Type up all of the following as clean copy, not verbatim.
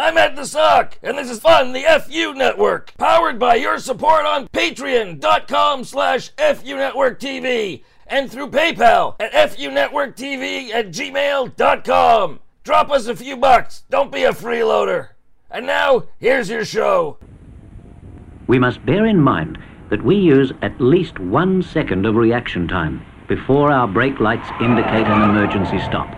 I'm Ed the Sock, and this is Fun, the FU Network, powered by your support on patreon.com/FU Network TV, and through PayPal at funetworktv@gmail.com. Drop us a few bucks, don't be a freeloader. And now, here's your show. We must bear in mind that we use at least 1 second of reaction time before our brake lights indicate an emergency stop.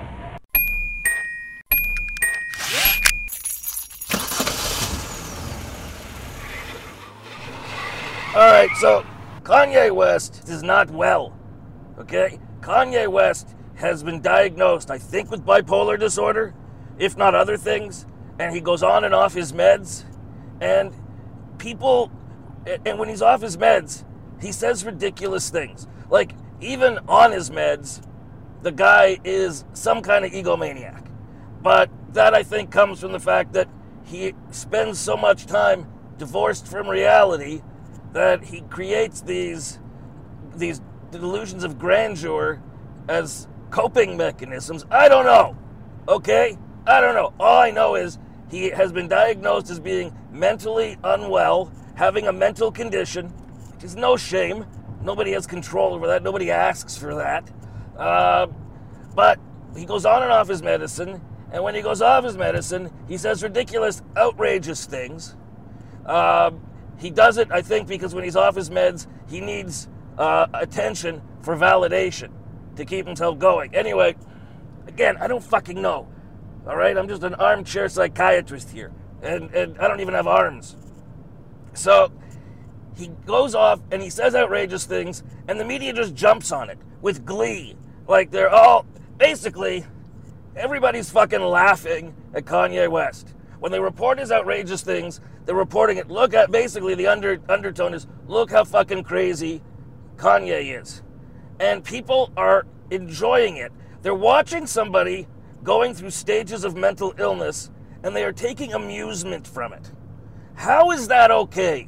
Alright, so Kanye West is not well, okay? Kanye West has been diagnosed, I think, with bipolar disorder, if not other things, and he goes on and off his meds, and when he's off his meds, he says ridiculous things. Like, even on his meds, the guy is some kind of egomaniac. But that, I think, comes from the fact that he spends so much time divorced from reality that he creates these delusions of grandeur as coping mechanisms. I don't know, okay? I don't know. All I know is he has been diagnosed as being mentally unwell, having a mental condition, which is no shame. Nobody has control over that. Nobody asks for that. But he goes on and off his medicine, and when he goes off his medicine, he says ridiculous, outrageous things. He does it, I think, because when he's off his meds, he needs attention for validation to keep himself going. Anyway, again, I don't fucking know. All right? I'm just an armchair psychiatrist here, and I don't even have arms. So he goes off and he says outrageous things, and the media just jumps on it with glee. Like, they're all, basically, everybody's fucking laughing at Kanye West. When they report his outrageous things, they're reporting it. Look at, basically, the undertone is, look how fucking crazy Kanye is. And people are enjoying it. They're watching somebody going through stages of mental illness, and they are taking amusement from it. How is that okay?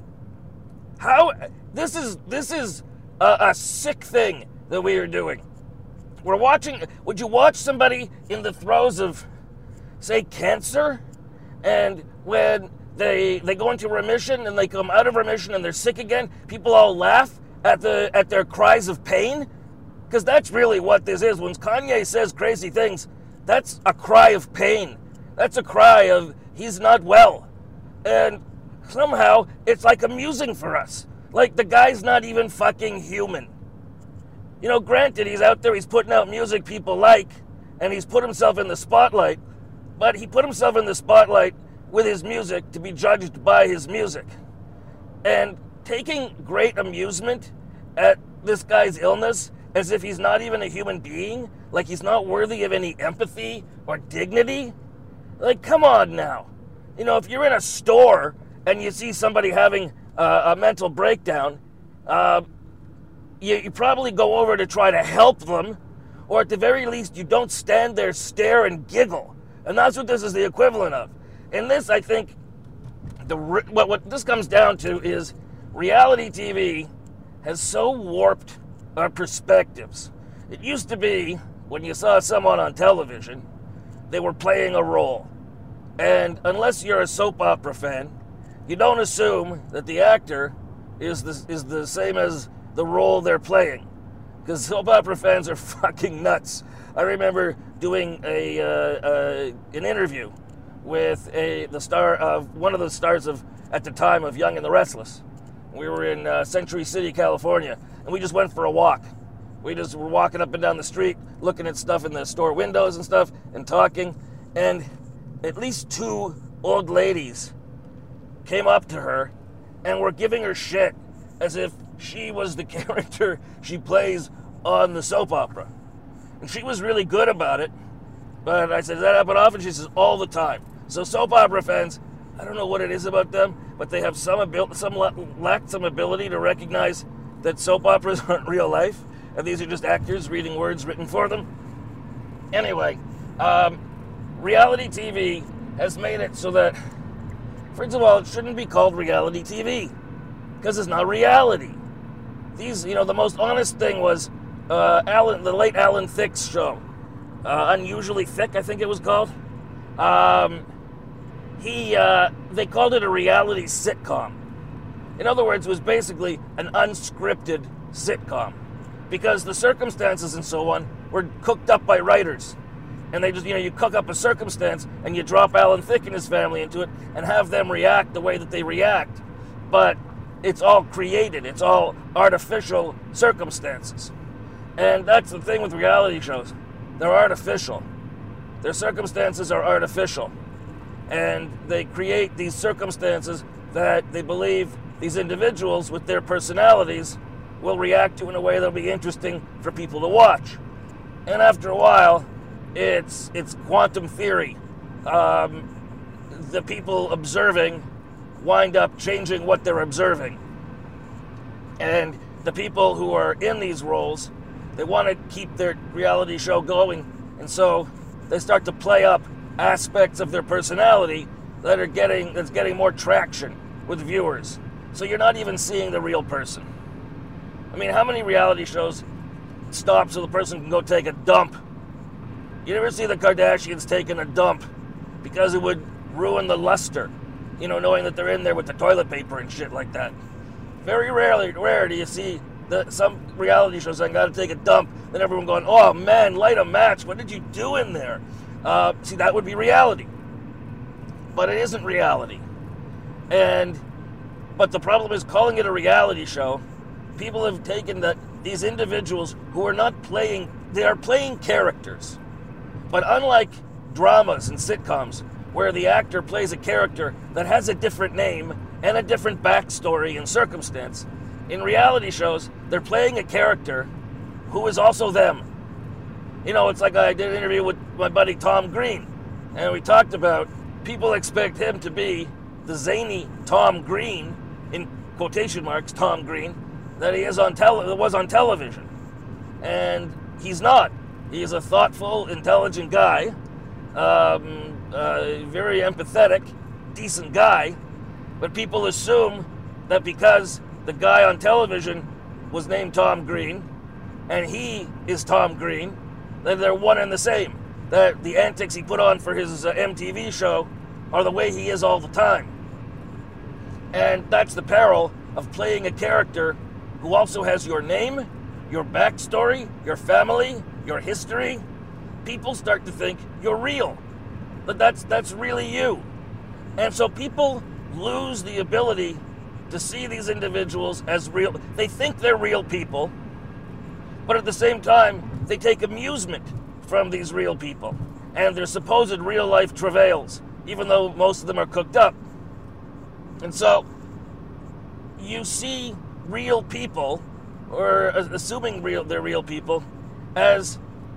This is a sick thing that we are doing. We're watching, would you watch somebody in the throes of, say, cancer, and when they go into remission and they come out of remission and they're sick again, people all laugh at their cries of pain? Because that's really what this is. When Kanye says crazy things, that's a cry of pain. That's a cry of he's not well. And somehow it's like amusing for us. Like, the guy's not even fucking human. You know, granted, he's out there, he's putting out music people like, and he's put himself in the spotlight, but he put himself in the spotlight with his music to be judged by his music. And taking great amusement at this guy's illness as if he's not even a human being, like he's not worthy of any empathy or dignity, like, come on now. You know, if you're in a store and you see somebody having a mental breakdown, you probably go over to try to help them, or at the very least, you don't stand there, stare, and giggle. And that's what this is the equivalent of. In this, I think, what this comes down to is reality TV has so warped our perspectives. It used to be, when you saw someone on television, they were playing a role. And unless you're a soap opera fan, you don't assume that the actor is the same as the role they're playing. Because soap opera fans are fucking nuts. I remember doing an interview with one of the stars of, at the time, of Young and the Restless. We were in Century City, California, and we just went for a walk. We just were walking up and down the street, looking at stuff in the store windows and stuff, and talking, and at least 2 old ladies came up to her and were giving her shit as if she was the character she plays on the soap opera. And she was really good about it, but I said, does that happen often? She says, all the time. So soap opera fans, I don't know what it is about them, but they have lack some ability to recognize that soap operas aren't real life, and these are just actors reading words written for them. Anyway, reality TV has made it so that, first of all, it shouldn't be called reality TV, because it's not reality. These, the most honest thing was the late Alan Thicke's show, Unusually Thick, I think it was called. they called it a reality sitcom. In other words, it was basically an unscripted sitcom because the circumstances and so on were cooked up by writers. And they just, you cook up a circumstance and you drop Alan Thicke and his family into it and have them react the way that they react. But it's all created. It's all artificial circumstances. And that's the thing with reality shows. They're artificial. Their circumstances are artificial. And they create these circumstances that they believe these individuals with their personalities will react to in a way that'll be interesting for people to watch. And after a while, it's quantum theory. The people observing wind up changing what they're observing. And the people who are in these roles, they want to keep their reality show going, and so they start to play up aspects of their personality that's getting more traction with viewers. So you're not even seeing the real person. I mean, how many reality shows stop so the person can go take a dump? You never see the Kardashians taking a dump because it would ruin the luster, knowing that they're in there with the toilet paper and shit like that. Very rare do you see some reality shows saying, gotta take a dump, then everyone going, oh man, light a match, what did you do in there? See, that would be reality. But it isn't reality. But the problem is, calling it a reality show, people have taken these individuals who are not playing, they are playing characters. But unlike dramas and sitcoms, where the actor plays a character that has a different name and a different backstory and circumstance, in reality shows, they're playing a character who is also them. It's like I did an interview with my buddy Tom Green, and we talked about people expect him to be the zany Tom Green, in quotation marks, Tom Green, that he is was on television. And he's not. He's a thoughtful, intelligent guy, very empathetic, decent guy, but people assume that because the guy on television was named Tom Green, and he is Tom Green, that they're one and the same. That the antics he put on for his MTV show are the way he is all the time. And that's the peril of playing a character who also has your name, your backstory, your family, your history. People start to think you're real, that that's really you. And so people lose the ability to see these individuals as real. They think they're real people, but at the same time, they take amusement from these real people and their supposed real-life travails, even though most of them are cooked up. And so you see real people, or assuming they're real people, as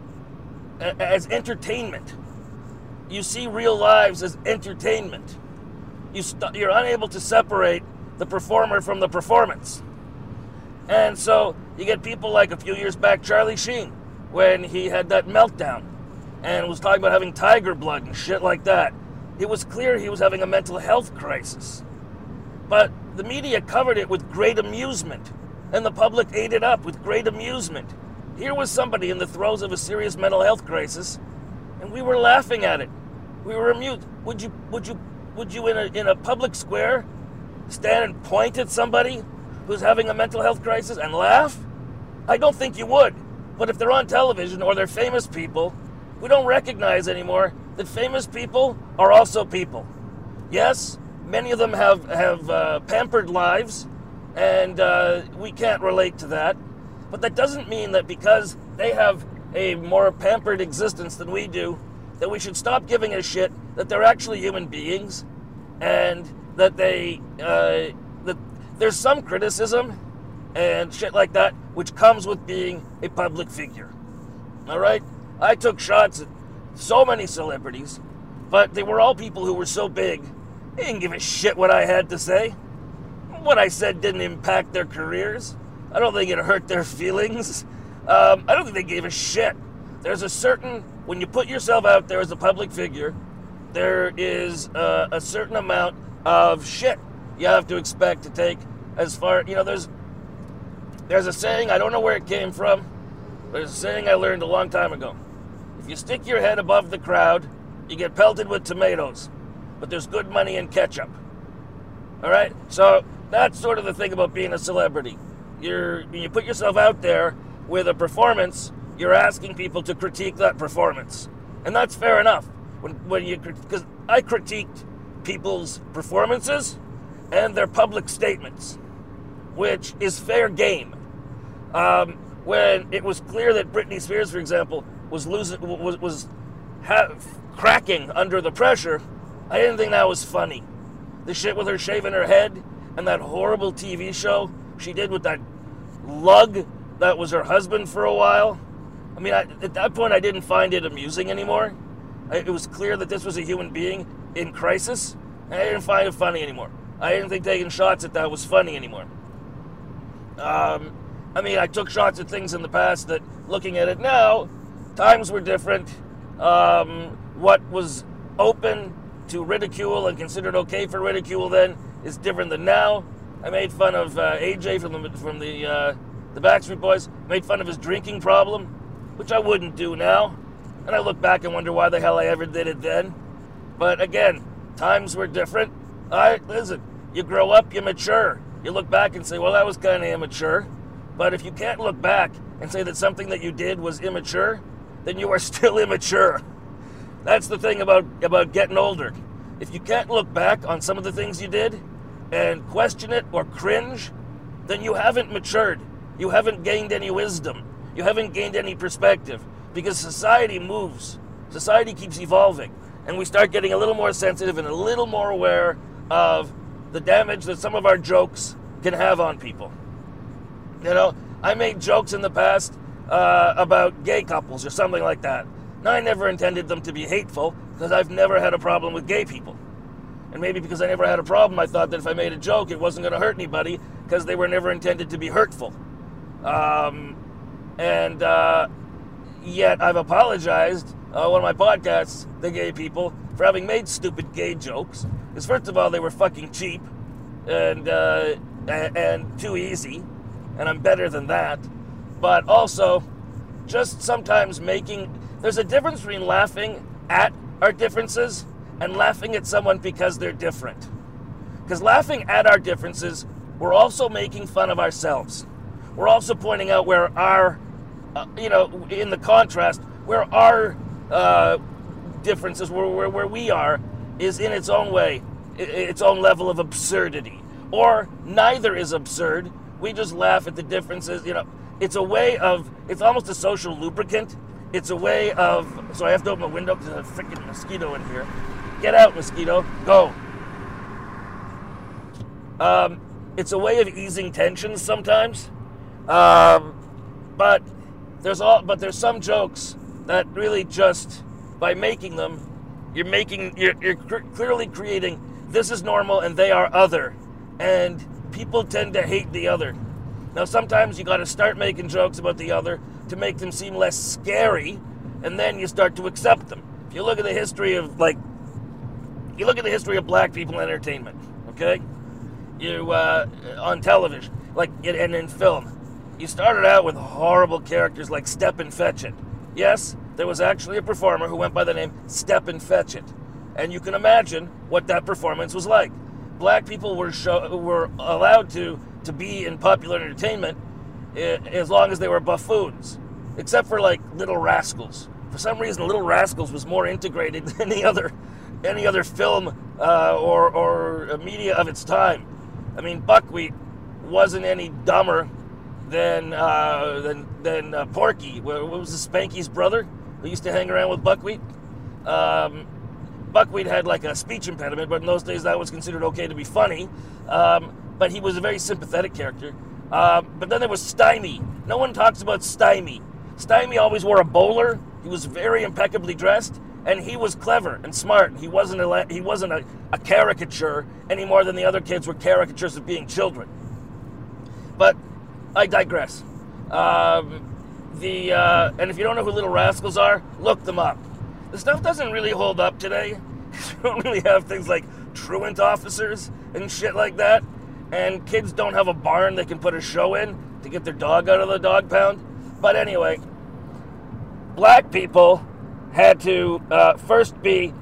entertainment. You see real lives as entertainment. You're unable to separate the performer from the performance. And so you get people like, a few years back, Charlie Sheen, when he had that meltdown and was talking about having tiger blood and shit like that. It was clear he was having a mental health crisis. But the media covered it with great amusement, and the public ate it up with great amusement. Here was somebody in the throes of a serious mental health crisis, and we were laughing at it. We were amused. Would you in a public square stand and point at somebody who's having a mental health crisis and laugh? I don't think you would. But if they're on television or they're famous people, we don't recognize anymore that famous people are also people. Yes, many of them have pampered lives, and we can't relate to that. But that doesn't mean that because they have a more pampered existence than we do, that we should stop giving a shit that they're actually human beings, and that that there's some criticism and shit like that which comes with being a public figure. All right? I took shots at so many celebrities, but they were all people who were so big, they didn't give a shit what I had to say. What I said didn't impact their careers. I don't think it hurt their feelings. I don't think they gave a shit. There's a certain, when you put yourself out there as a public figure, there is a certain amount of shit you have to expect to take as far, there's a saying, I don't know where it came from, but it's a saying I learned a long time ago. If you stick your head above the crowd, you get pelted with tomatoes. but there's good money in ketchup. All right? So that's sort of the thing about being a celebrity. When you put yourself out there with a performance, you're asking people to critique that performance. And that's fair enough. Because I critiqued people's performances and their public statements, which is fair game. When it was clear that Britney Spears, for example, was cracking under the pressure, I didn't think that was funny. The shit with her shaving her head and that horrible TV show she did with that lug that was her husband for a while. I mean, at that point, I didn't find it amusing anymore. It was clear that this was a human being in crisis, and I didn't find it funny anymore. I didn't think taking shots at that was funny anymore. I mean, I took shots at things in the past that, looking at it now, times were different. What was open to ridicule and considered okay for ridicule then is different than now. I made fun of AJ from the Backstreet Boys. Made fun of his drinking problem, which I wouldn't do now. And I look back and wonder why the hell I ever did it then. But again, times were different. Listen, you grow up, you mature. You look back and say, well, that was kind of immature. But if you can't look back and say that something that you did was immature, then you are still immature. That's the thing about getting older. If you can't look back on some of the things you did and question it or cringe, then you haven't matured. You haven't gained any wisdom. You haven't gained any perspective, because society moves. Society keeps evolving, and we start getting a little more sensitive and a little more aware of the damage that some of our jokes can have on people. You know, I made jokes in the past about gay couples or something like that. Now, I never intended them to be hateful, because I've never had a problem with gay people. And maybe because I never had a problem, I thought that if I made a joke, it wasn't going to hurt anybody, because they were never intended to be hurtful. Yet I've apologized on one of my podcasts to gay people for having made stupid gay jokes. Because first of all, they were fucking cheap and too easy, and I'm better than that. But also, just sometimes there's a difference between laughing at our differences and laughing at someone because they're different. Because laughing at our differences, we're also making fun of ourselves. We're also pointing out where our, in the contrast, where our differences, where we are, is in its own way, its own level of absurdity. Or neither is absurd. We just laugh at the differences. It's a way of, it's almost a social lubricant. It's a way of, so I have to open a window because there's a freaking mosquito in here. Get out, mosquito. Go. It's a way of easing tensions sometimes. But there's some jokes that really just, by making them, you're clearly creating, this is normal and they are other. And people tend to hate the other. Now, sometimes you got to start making jokes about the other to make them seem less scary, and then you start to accept them. If you look at the history of black people in entertainment, okay? On television, and in film, you started out with horrible characters like Stepin Fetchit. Yes, there was actually a performer who went by the name Stepin Fetchit, and you can imagine what that performance was like. Black people were allowed to be in popular entertainment as long as they were buffoons, except for Little Rascals. For some reason, Little Rascals was more integrated than any other film or media of its time. I mean, Buckwheat wasn't any dumber than Porky. What was Spanky's brother who used to hang around with Buckwheat? Buckwheat had a speech impediment, but in those days that was considered okay to be funny. But he was a very sympathetic character. But then there was Stymie. No one talks about Stymie. Stymie always wore a bowler. He was very impeccably dressed, and he was clever and smart. He wasn't a caricature any more than the other kids were caricatures of being children. But I digress. And if you don't know who Little Rascals are, look them up. The stuff doesn't really hold up today. You don't really have things like truant officers and shit like that. And kids don't have a barn they can put a show in to get their dog out of the dog pound. But anyway, black people had to first be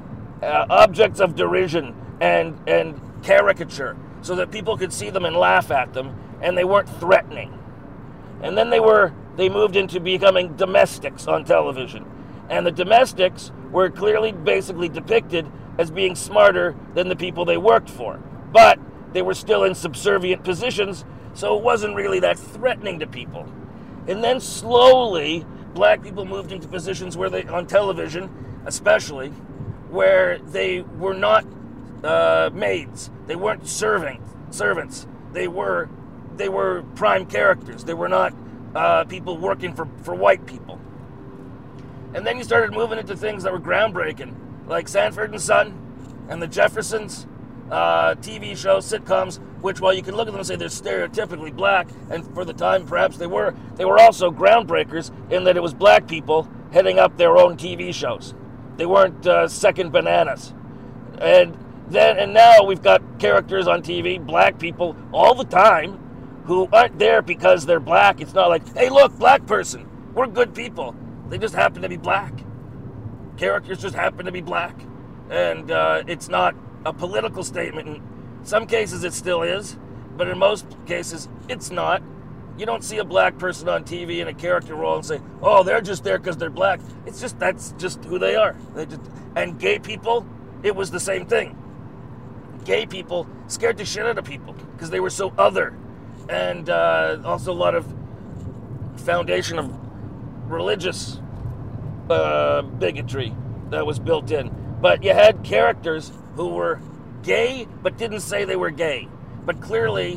objects of derision and caricature, so that people could see them and laugh at them, and they weren't threatening. And then they moved into becoming domestics on television, and the domestics were clearly basically depicted as being smarter than the people they worked for, but they were still in subservient positions, so it wasn't really that threatening to people. And then slowly, black people moved into positions where they, on television especially, where they were not maids, they weren't servants, they were prime characters. They were not people working for white people. And then you started moving into things that were groundbreaking, like Sanford and Son and the Jeffersons, TV shows, sitcoms, which, while you can look at them and say they're stereotypically black, and for the time perhaps they were also groundbreakers in that it was black people heading up their own TV shows. They weren't second bananas. And now we've got characters on TV, black people, all the time, who aren't there because they're black. It's not like, hey, look, black person, we're good people. They just happen to be black. Characters just happen to be black. And it's not a political statement. In some cases it still is, but in most cases it's not. You don't see a black person on TV in a character role and say, oh, they're just there because they're black. It's just, that's just who they are. And gay people, it was the same thing. Gay people scared the shit out of people because they were so other. And also a lot of foundation of religious bigotry that was built in. But you had characters who were gay but didn't say they were gay, but clearly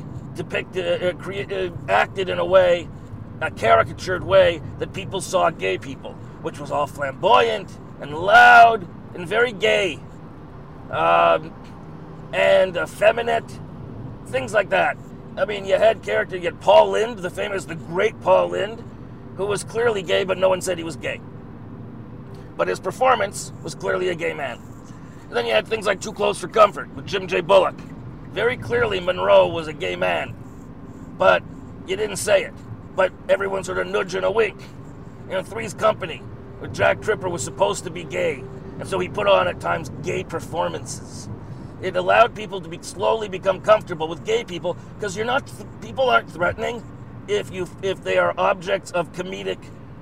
acted in a way, a caricatured way, that people saw gay people, which was all flamboyant and loud and very gay, and effeminate, things like that. I mean, you had Paul Lynde, the great Paul Lynde, who was clearly gay, but no one said he was gay. But his performance was clearly a gay man. And then you had things like Too Close for Comfort with Jim J. Bullock. Very clearly Monroe was a gay man, but you didn't say it. But everyone sort of nudged and a wink. You know, Three's Company, where Jack Tripper was supposed to be gay, and so he put on at times gay performances. It allowed people to slowly become comfortable with gay people, because people aren't threatening if they are objects of comedic,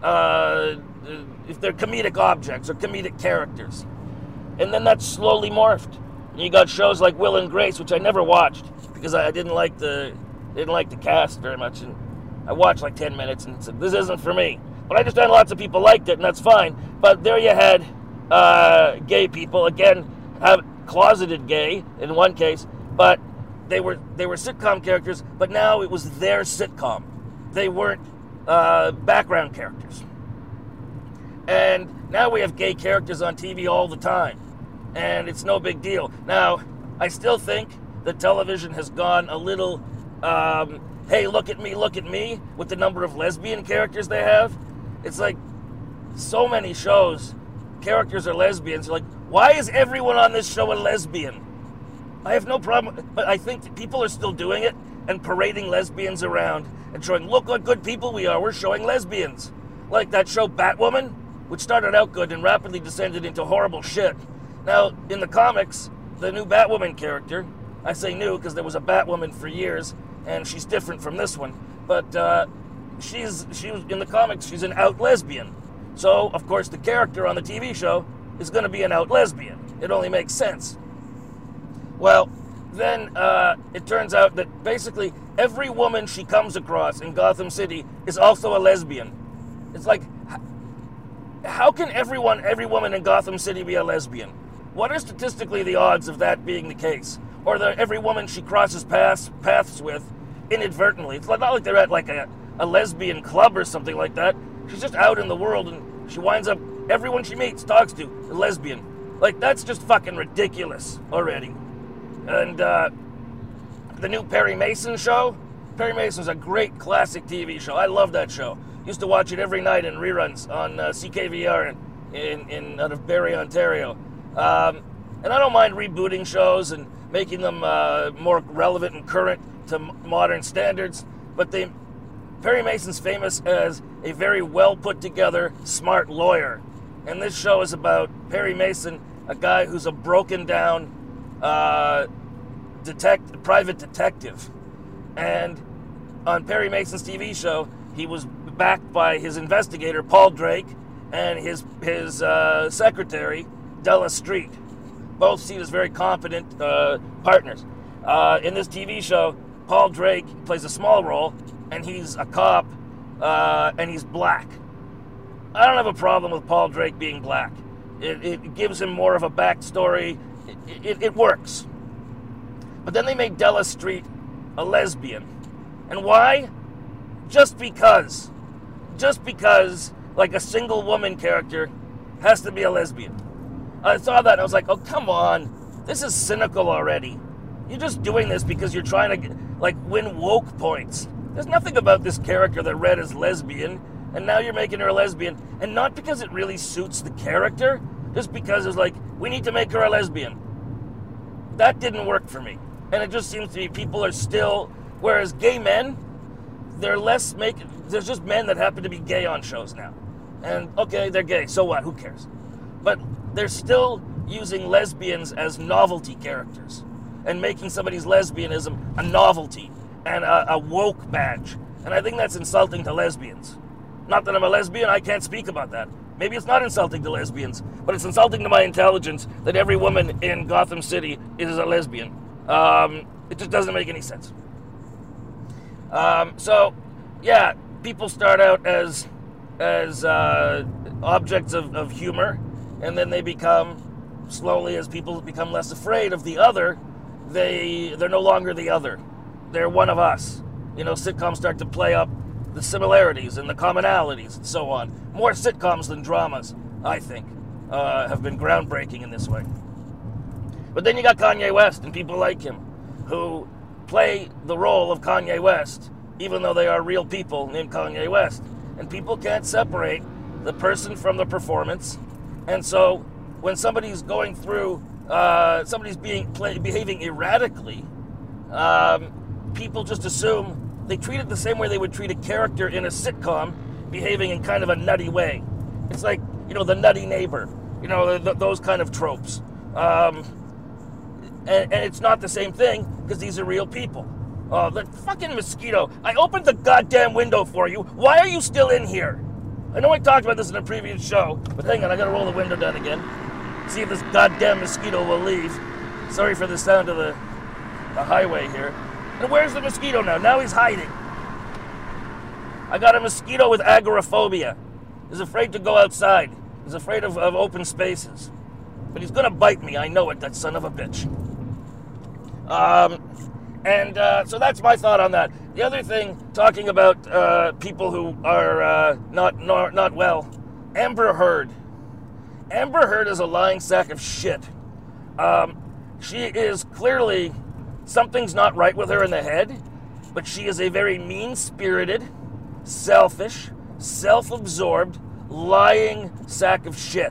if they're comedic objects or comedic characters. And then that slowly morphed. And you got shows like Will and Grace, which I never watched because I didn't like the cast very much, and I watched like 10 minutes and said, this isn't for me. But I understand lots of people liked it, and that's fine. But there you had gay people, again, closeted gay in one case, but they were sitcom characters, but now it was their sitcom. They weren't background characters. And now we have gay characters on TV all the time, and it's no big deal. Now, I still think that television has gone a little, hey, look at me, with the number of lesbian characters they have. It's like, so many shows, characters are lesbians. You're like, why is everyone on this show a lesbian? I have no problem, but I think that people are still doing it and parading lesbians around and showing, look what good people we are, we're showing lesbians. Like that show Batwoman, which started out good and rapidly descended into horrible shit. Now, in the comics, the new Batwoman character, I say new because there was a Batwoman for years, and she's different from this one, but she was in the comics, she's an out lesbian. So, of course, the character on the TV show is going to be an out lesbian. It only makes sense. Well, then it turns out that basically every woman she comes across in Gotham City is also a lesbian. It's like, how can every woman in Gotham City be a lesbian? What are statistically the odds of that being the case? Or that every woman she crosses paths with inadvertently? It's not like they're at like a lesbian club or something like that. She's just out in the world and she winds up, everyone she meets, talks to, a lesbian. Like, that's just fucking ridiculous already. And the new Perry Mason show, Perry Mason's a great classic TV show. I love that show. Used to watch it every night in reruns on CKVR in out of Barrie, Ontario. And I don't mind rebooting shows and making them more relevant and current to modern standards, but Perry Mason's famous as a very well put together, smart lawyer. And this show is about Perry Mason a guy who's a broken down private detective. And on Perry Mason's TV show, he was backed by his investigator, Paul Drake, and his secretary, Della Street. Both seen as very competent partners. In this TV show, Paul Drake plays a small role, and he's a cop, and he's black. I don't have a problem with Paul Drake being black. It gives him more of a backstory. It works. But then they made Della Street a lesbian. And why? Just because. Just because, like, a single woman character has to be a lesbian. I saw that and I was like, oh, come on. This is cynical already. You're just doing this because you're trying to, like, win woke points. There's nothing about this character that read as lesbian, and now you're making her a lesbian. And not because it really suits the character, just because it's like, we need to make her a lesbian. That didn't work for me. And it just seems to be people are still, whereas gay men, there's just men that happen to be gay on shows now. And okay, they're gay, so what, who cares? But they're still using lesbians as novelty characters and making somebody's lesbianism a novelty and a woke badge. And I think that's insulting to lesbians. Not that I'm a lesbian, I can't speak about that. Maybe it's not insulting to lesbians, but it's insulting to my intelligence that every woman in Gotham City is a lesbian. It just doesn't make any sense. So, yeah, people start out as objects of humor, and then they become, slowly as people become less afraid of the other, they're no longer the other. They're one of us. You know, sitcoms start to play up the similarities and the commonalities and so on. More sitcoms than dramas, I think, have been groundbreaking in this way. But then you got Kanye West and people like him who play the role of Kanye West, even though they are real people named Kanye West. And people can't separate the person from the performance. And so when somebody's going through, somebody's behaving erratically, people just assume they treat it the same way they would treat a character in a sitcom behaving in kind of a nutty way. It's like, you know, the nutty neighbor, you know, those kind of tropes. And it's not the same thing because these are real people. Oh, the fucking mosquito. I opened the goddamn window for you. Why are you still in here? I know I talked about this in a previous show, but hang on, I gotta roll the window down again. See if this goddamn mosquito will leave. Sorry for the sound of the highway here. And where's the mosquito now? Now he's hiding. I got a mosquito with agoraphobia. He's afraid to go outside. He's afraid of open spaces. But he's gonna bite me, I know it, that son of a bitch. So that's my thought on that. The other thing, talking about people who are not well, Amber Heard. Amber Heard is a lying sack of shit. She is clearly, something's not right with her in the head, but she is a very mean-spirited, selfish, self-absorbed, lying sack of shit.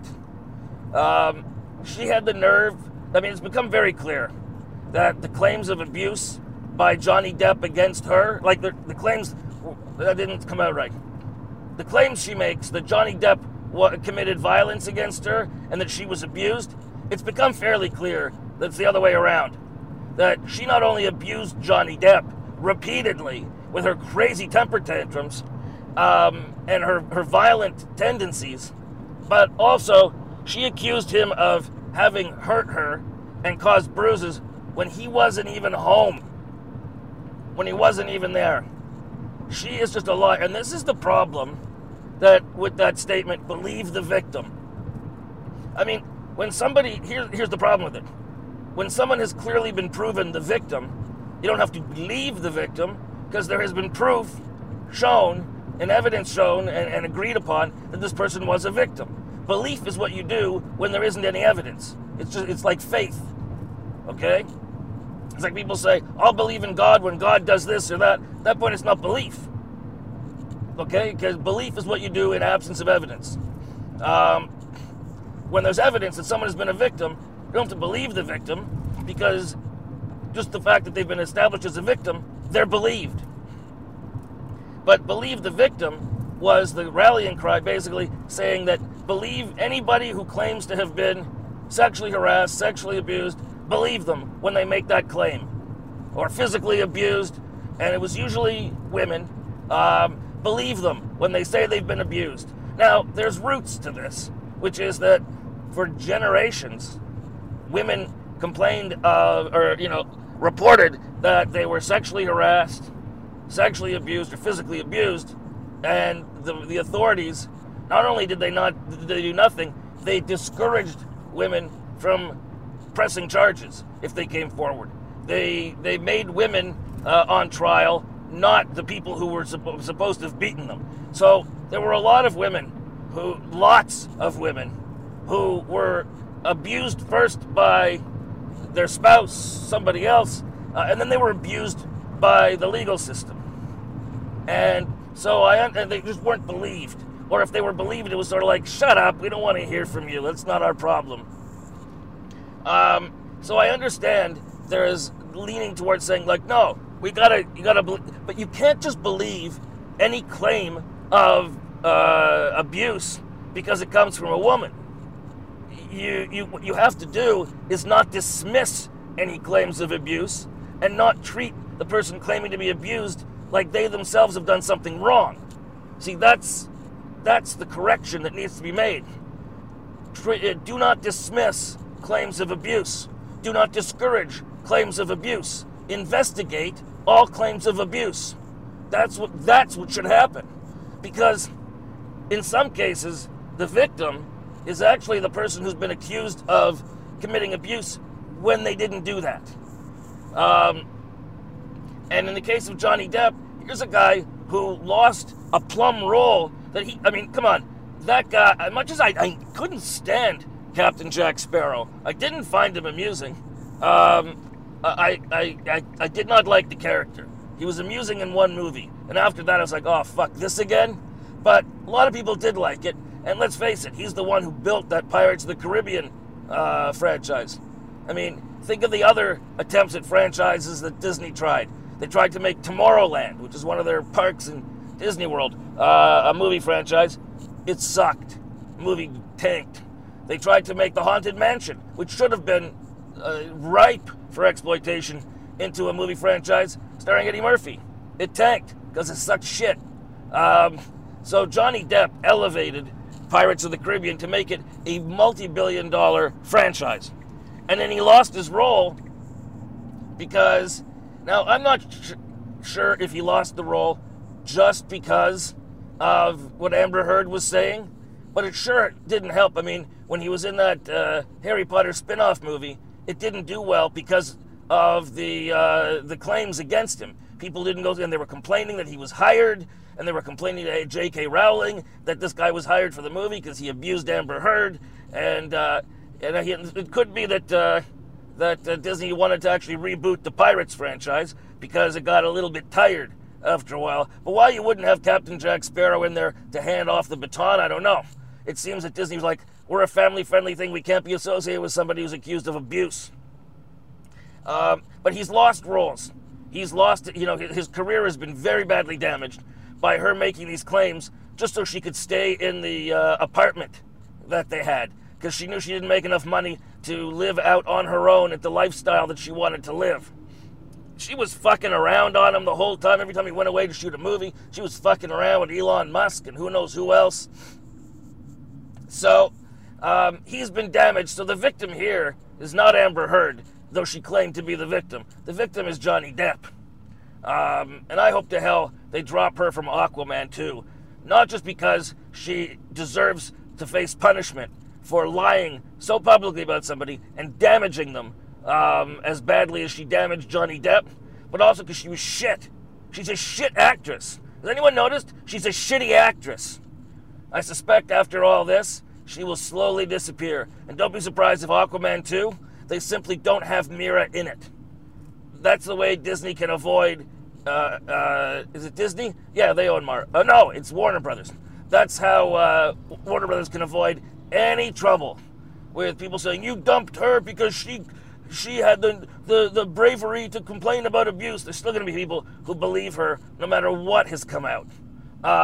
She had the nerve, I mean, it's become very clear that the claims of abuse by Johnny Depp against her, like the claims, that didn't come out right. The claims she makes that Johnny Depp committed violence against her and that she was abused, it's become fairly clear that it's the other way around. That she not only abused Johnny Depp repeatedly with her crazy temper tantrums and her violent tendencies, but also she accused him of having hurt her and caused bruises when he wasn't even home, when he wasn't even there. She is just a liar. And this is the problem that with that statement, believe the victim. I mean, when somebody, here's the problem with it. When someone has clearly been proven the victim, you don't have to believe the victim because there has been proof shown and evidence shown and agreed upon that this person was a victim. Belief is what you do when there isn't any evidence. It's like faith, okay? It's like people say, I'll believe in God when God does this or that. At that point, it's not belief, okay? Because belief is what you do in absence of evidence. When there's evidence that someone has been a victim, you don't have to believe the victim because just the fact that they've been established as a victim, they're believed. But believe the victim was the rallying cry, basically saying that believe anybody who claims to have been sexually harassed, sexually abused, believe them when they make that claim. Or physically abused, and it was usually women, believe them when they say they've been abused. Now, there's roots to this, which is that for generations, women complained reported that they were sexually harassed, sexually abused, or physically abused, and the authorities, not only did they do nothing, they discouraged women from pressing charges if they came forward. They made women on trial not the people who were supposed to have beaten them. So there were a lot of women, lots of women, who were abused first by their spouse, somebody else, and then they were abused by the legal system. And so and they just weren't believed. Or if they were believed, it was sort of like, shut up, we don't want to hear from you, that's not our problem. So I understand there is leaning towards saying, like, no, you gotta believe, but you can't just believe any claim of abuse because it comes from a woman. What you have to do is not dismiss any claims of abuse and not treat the person claiming to be abused like they themselves have done something wrong. See, that's the correction that needs to be made. Do not dismiss claims of abuse. Do not discourage claims of abuse. Investigate all claims of abuse. That's what should happen. Because in some cases, the victim is actually the person who's been accused of committing abuse when they didn't do that. And in the case of Johnny Depp, here's a guy who lost a plum role that come on, that guy, as much as I couldn't stand Captain Jack Sparrow, I didn't find him amusing. I did not like the character. He was amusing in one movie, and after that I was like, oh, fuck this again? But a lot of people did like it, and let's face it, he's the one who built that Pirates of the Caribbean franchise. I mean, think of the other attempts at franchises that Disney tried. They tried to make Tomorrowland, which is one of their parks in Disney World, a movie franchise. It sucked. The movie tanked. They tried to make The Haunted Mansion, which should have been ripe for exploitation, into a movie franchise starring Eddie Murphy. It tanked because it sucked shit. So Johnny Depp elevated Pirates of the Caribbean to make it a multi-billion-dollar franchise. And then he lost his role because, now I'm not sure if he lost the role just because of what Amber Heard was saying, but it sure didn't help. I mean, when he was in that Harry Potter spin-off movie, it didn't do well because of the claims against him. People didn't go, and they were complaining that he was hired, and they were complaining to J.K. Rowling that this guy was hired for the movie because he abused Amber Heard, and it could be that Disney wanted to actually reboot the Pirates franchise because it got a little bit tired after a while. But why you wouldn't have Captain Jack Sparrow in there to hand off the baton, I don't know. It seems that Disney was like, we're a family-friendly thing. We can't be associated with somebody who's accused of abuse. But he's lost roles. He's lost, his career has been very badly damaged by her making these claims just so she could stay in the apartment that they had, because she knew she didn't make enough money to live out on her own at the lifestyle that she wanted to live. She was fucking around on him the whole time. Every time he went away to shoot a movie, she was fucking around with Elon Musk and who knows who else. So he's been damaged. So the victim here is not Amber Heard, though she claimed to be the victim. The victim is Johnny Depp. And I hope to hell they drop her from Aquaman 2. Not just because she deserves to face punishment for lying so publicly about somebody and damaging them as badly as she damaged Johnny Depp, but also because she was shit. She's a shit actress. Has anyone noticed? She's a shitty actress. I suspect after all this, she will slowly disappear. And don't be surprised if Aquaman 2, they simply don't have Mira in it. That's the way Disney can avoid, is it Disney? Yeah, they own Mara. No, it's Warner Brothers. That's how Warner Brothers can avoid any trouble with people saying, you dumped her because she had the bravery to complain about abuse. There's still going to be people who believe her no matter what has come out.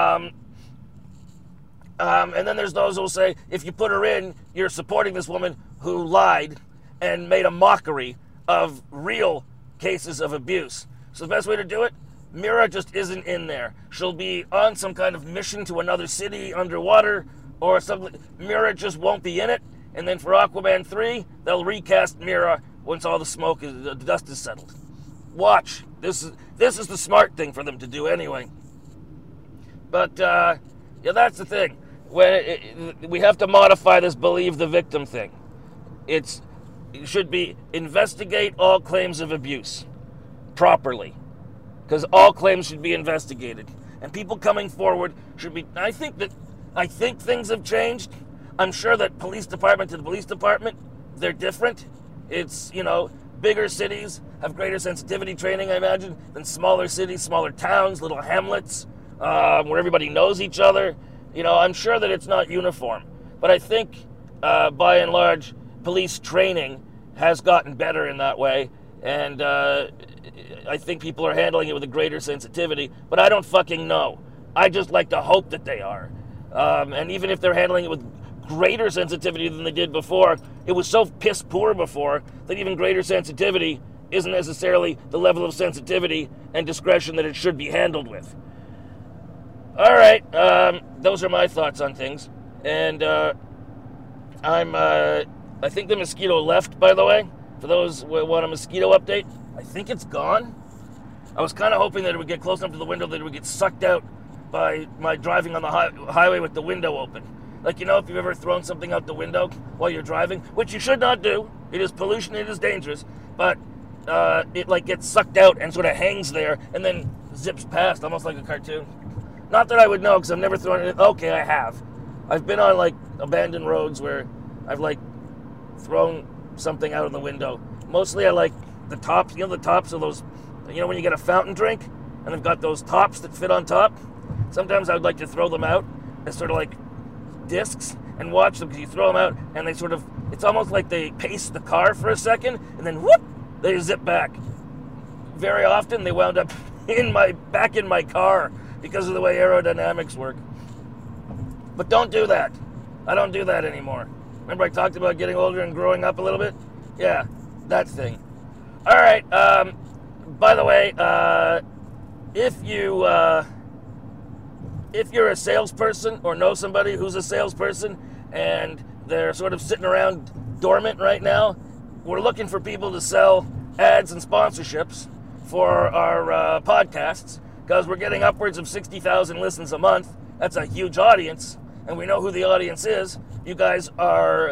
And then there's those who will say, if you put her in, you're supporting this woman who lied and made a mockery of real cases of abuse. So the best way to do it, Mira just isn't in there. She'll be on some kind of mission to another city underwater or something. Mira just won't be in it. And then for Aquaman 3, they'll recast Mira once all the dust is settled. Watch. This is the smart thing for them to do anyway. But yeah, that's the thing. We have to modify this believe the victim thing. It should be investigate all claims of abuse properly, because all claims should be investigated, and people coming forward should be. I think things have changed. I'm sure that police department to the police department, they're different. It's, bigger cities have greater sensitivity training, I imagine, than smaller cities, smaller towns, little hamlets, where everybody knows each other. I'm sure that it's not uniform, but I think by and large, police training has gotten better in that way, and I think people are handling it with a greater sensitivity, but I don't fucking know. I just like to hope that they are. And even if they're handling it with greater sensitivity than they did before, it was so piss poor before that even greater sensitivity isn't necessarily the level of sensitivity and discretion that it should be handled with. All right, those are my thoughts on things, and I think the mosquito left, by the way. For those who want a mosquito update, I think it's gone. I was kind of hoping that it would get close enough to the window that it would get sucked out by my driving on the highway with the window open. Like, if you've ever thrown something out the window while you're driving, which you should not do. It is pollution, it is dangerous, but it gets sucked out and sort of hangs there and then zips past, almost like a cartoon. Not that I would know, because I've never thrown it. Okay, I have. I've been on abandoned roads where I've thrown something out of the window. Mostly I like the tops, the tops of those, when you get a fountain drink and they've got those tops that fit on top. Sometimes I would like to throw them out as sort of like discs and watch them, because you throw them out and they sort of, it's almost like they pace the car for a second and then whoop, they zip back. Very often they wound up back in my car because of the way aerodynamics work. But don't do that. I don't do that anymore. Remember I talked about getting older and growing up a little bit? Yeah, that thing. All right, by the way, if you're a salesperson or know somebody who's a salesperson and they're sort of sitting around dormant right now, we're looking for people to sell ads and sponsorships for our podcasts, because we're getting upwards of 60,000 listens a month. That's a huge audience, and we know who the audience is. You guys are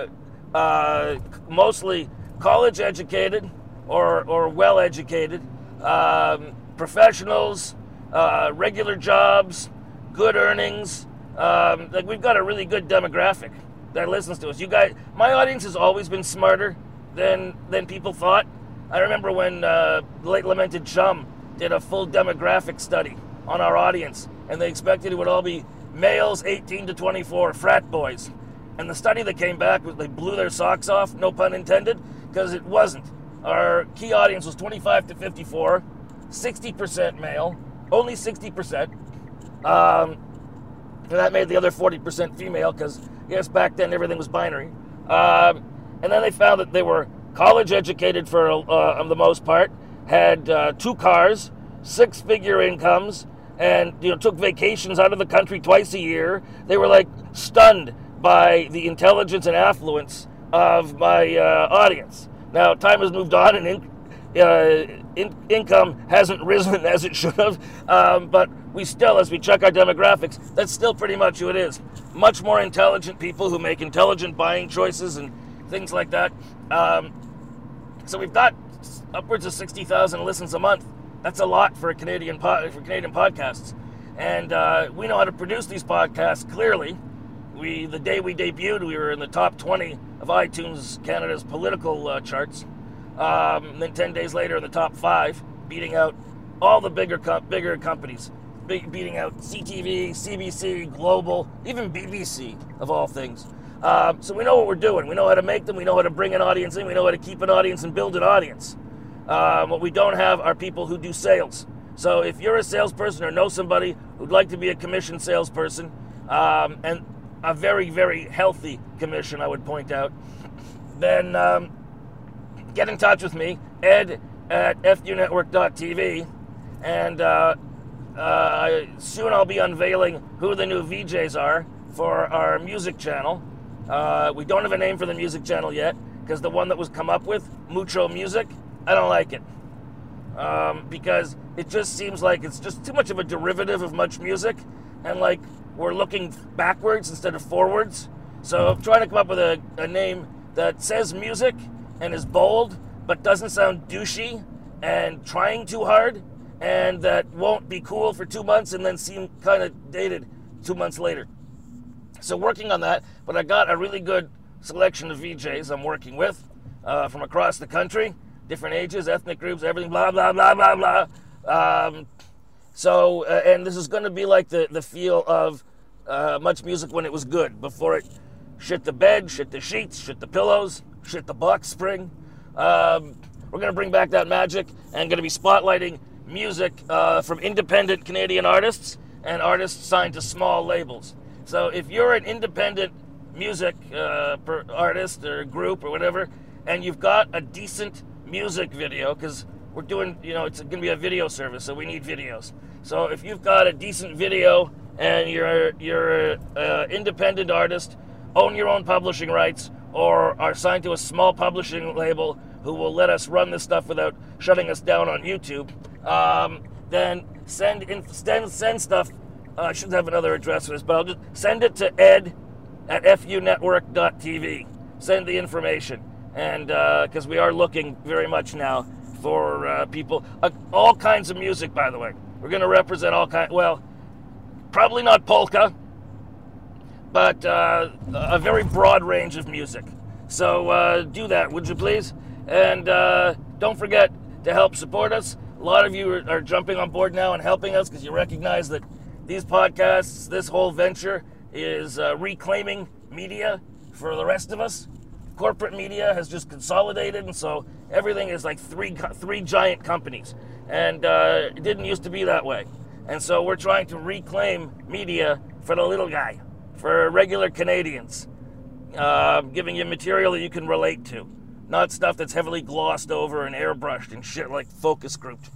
mostly college educated or well educated, professionals, regular jobs, good earnings. We've got a really good demographic that listens to us. You guys, my audience has always been smarter than people thought. I remember when the late lamented Chum did a full demographic study on our audience, and they expected it would all be males 18 to 24, frat boys. And the study that came back was they blew their socks off, no pun intended, because it wasn't. Our key audience was 25 to 54, 60% male, only 60%. And that made the other 40% female, because, yes, back then everything was binary. And then they found that they were college educated for the most part, had 2 cars, 6-figure incomes, and took vacations out of the country twice a year. They were stunned by the intelligence and affluence of my audience. Now, time has moved on, and income hasn't risen as it should have, but we still, as we check our demographics, that's still pretty much who it is. Much more intelligent people who make intelligent buying choices and things like that. So we've got upwards of 60,000 listens a month. That's a lot for Canadian podcasts, and we know how to produce these podcasts. Clearly, the day we debuted, we were in the top 20 of iTunes Canada's political charts. And then 10 days later, in the top 5, beating out all the bigger companies, beating out CTV, CBC, Global, even BBC of all things. So we know what we're doing. We know how to make them. We know how to bring an audience in. We know how to keep an audience and build an audience. What we don't have are people who do sales. So if you're a salesperson or know somebody who'd like to be a commission salesperson, and a very, very healthy commission, I would point out, then get in touch with me, ed at funetwork.tv, and soon I'll be unveiling who the new VJs are for our music channel. We don't have a name for the music channel yet, because the one that was come up with, Mucho Music, I don't like it. Because it just seems like it's just too much of a derivative of Much Music, and like we're looking backwards instead of forwards. So I'm trying to come up with a name that says music and is bold, but doesn't sound douchey and trying too hard, and that won't be cool for 2 months and then seem kind of dated 2 months later. So working on that, but I got a really good selection of VJs I'm working with from across the country, different ages, ethnic groups, everything, blah, blah, blah, blah, blah. And this is going to be like the feel of Much Music when it was good, before it shit the bed, shit the sheets, shit the pillows, shit the box spring. We're going to bring back that magic and going to be spotlighting music from independent Canadian artists and artists signed to small labels. So if you're an independent music artist or group or whatever, and you've got a decent music video, because we're doing, it's going to be a video service, so we need videos. So if you've got a decent video and you're an independent artist, own your own publishing rights, or are signed to a small publishing label who will let us run this stuff without shutting us down on YouTube, then send stuff. I should have another address for this, but I'll just send it to ed at funetwork.tv. Send the information. And because we are looking very much now for people, all kinds of music, by the way. We're going to represent all kinds, well, probably not polka, but a very broad range of music. So do that, would you please? And don't forget to help support us. A lot of you are jumping on board now and helping us because you recognize that these podcasts, this whole venture is reclaiming media for the rest of us. Corporate media has just consolidated, and so everything is like three giant companies. And it didn't used to be that way. And so we're trying to reclaim media for the little guy, for regular Canadians, giving you material that you can relate to, not stuff that's heavily glossed over and airbrushed and shit like focus grouped.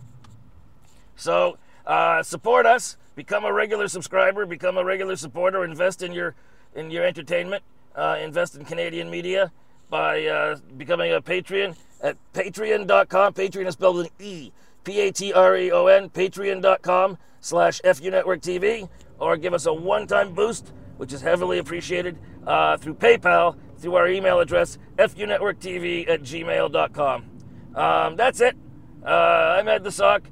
So support us, become a regular subscriber, become a regular supporter, invest in your entertainment, invest in Canadian media by becoming a Patreon at patreon.com. Patreon is spelled with an E, Patreon, patreon.com/FUNetworkTV, or give us a one-time boost, which is heavily appreciated, through PayPal, through our email address, funetworktv@gmail.com. That's it. I'm Ed the Sock.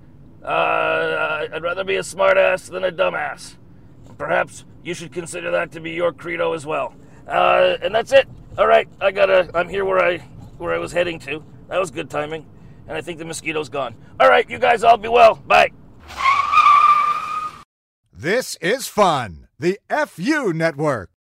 I'd rather be a smartass than a dumbass. Perhaps you should consider that to be your credo as well. And that's it. All right, I'm here where I was heading to. That was good timing. And I think the mosquito's gone. All right, you guys all be well. Bye. This is fun. The FU Network.